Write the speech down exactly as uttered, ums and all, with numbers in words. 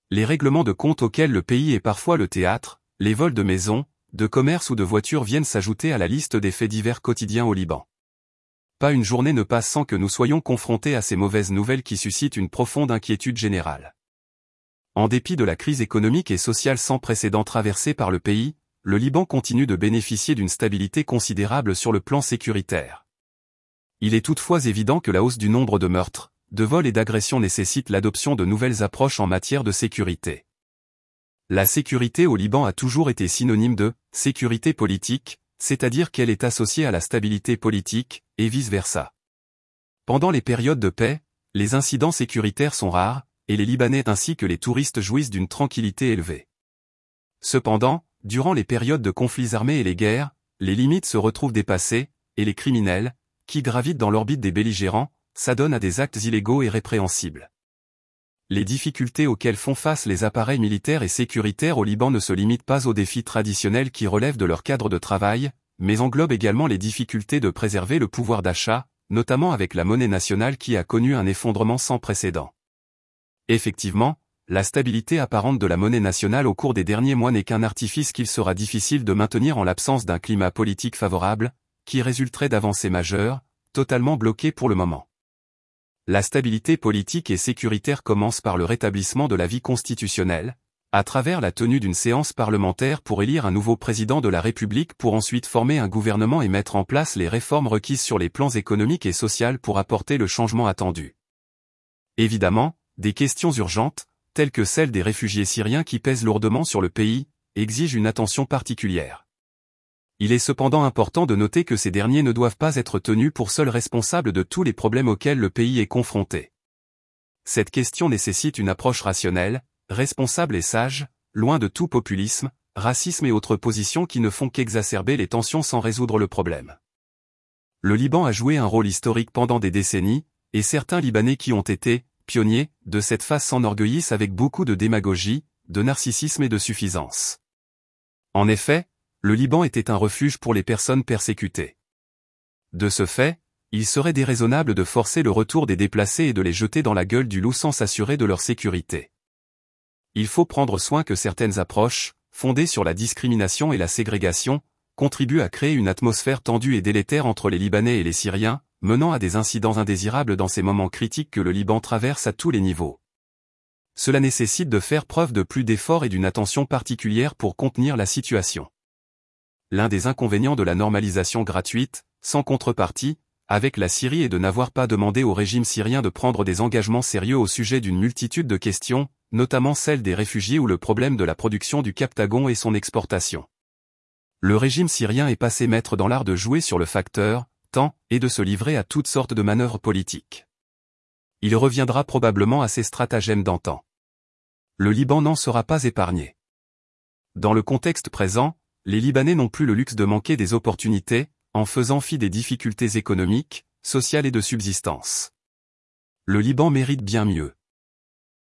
Les règlements de compte auxquels le pays est parfois le théâtre, les vols de maisons, de commerces ou de voitures viennent s'ajouter à la liste des faits divers quotidiens au Liban. Pas une journée ne passe sans que nous soyons confrontés à ces mauvaises nouvelles qui suscitent une profonde inquiétude générale. En dépit de la crise économique et sociale sans précédent traversée par le pays, le Liban continue de bénéficier d'une stabilité considérable sur le plan sécuritaire. Il est toutefois évident que la hausse du nombre de meurtres, de vols et d'agressions nécessite l'adoption de nouvelles approches en matière de sécurité. La sécurité au Liban a toujours été synonyme de sécurité politique, c'est-à-dire qu'elle est associée à la stabilité politique, et vice-versa. Pendant les périodes de paix, les incidents sécuritaires sont rares, et les Libanais ainsi que les touristes jouissent d'une tranquillité élevée. Cependant, durant les périodes de conflits armés et les guerres, les limites se retrouvent dépassées, et les criminels, qui gravitent dans l'orbite des belligérants, s'adonnent à des actes illégaux et répréhensibles. Les difficultés auxquelles font face les appareils militaires et sécuritaires au Liban ne se limitent pas aux défis traditionnels qui relèvent de leur cadre de travail, mais englobent également les difficultés de préserver le pouvoir d'achat, notamment avec la monnaie nationale qui a connu un effondrement sans précédent. Effectivement, la stabilité apparente de la monnaie nationale au cours des derniers mois n'est qu'un artifice qu'il sera difficile de maintenir en l'absence d'un climat politique favorable, qui résulterait d'avancées majeures, totalement bloquées pour le moment. La stabilité politique et sécuritaire commence par le rétablissement de la vie constitutionnelle, à travers la tenue d'une séance parlementaire pour élire un nouveau président de la République pour ensuite former un gouvernement et mettre en place les réformes requises sur les plans économiques et sociaux pour apporter le changement attendu. Évidemment, des questions urgentes, telles que celle des réfugiés syriens qui pèsent lourdement sur le pays, exigent une attention particulière. Il est cependant important de noter que ces derniers ne doivent pas être tenus pour seuls responsables de tous les problèmes auxquels le pays est confronté. Cette question nécessite une approche rationnelle, responsable et sage, loin de tout populisme, racisme et autres positions qui ne font qu'exacerber les tensions sans résoudre le problème. Le Liban a joué un rôle historique pendant des décennies, et certains Libanais qui ont été pionniers de cette phase s'enorgueillissent avec beaucoup de démagogie, de narcissisme et de suffisance. En effet, le Liban était un refuge pour les personnes persécutées. De ce fait, il serait déraisonnable de forcer le retour des déplacés et de les jeter dans la gueule du loup sans s'assurer de leur sécurité. Il faut prendre soin que certaines approches, fondées sur la discrimination et la ségrégation, contribuent à créer une atmosphère tendue et délétère entre les Libanais et les Syriens, menant à des incidents indésirables dans ces moments critiques que le Liban traverse à tous les niveaux. Cela nécessite de faire preuve de plus d'efforts et d'une attention particulière pour contenir la situation. L'un des inconvénients de la normalisation gratuite, sans contrepartie, avec la Syrie est de n'avoir pas demandé au régime syrien de prendre des engagements sérieux au sujet d'une multitude de questions, notamment celle des réfugiés ou le problème de la production du Captagon et son exportation. Le régime syrien est passé maître dans l'art de jouer sur le facteur temps et de se livrer à toutes sortes de manœuvres politiques. Il reviendra probablement à ses stratagèmes d'antan. Le Liban n'en sera pas épargné. Dans le contexte présent, les Libanais n'ont plus le luxe de manquer des opportunités, en faisant fi des difficultés économiques, sociales et de subsistance. Le Liban mérite bien mieux.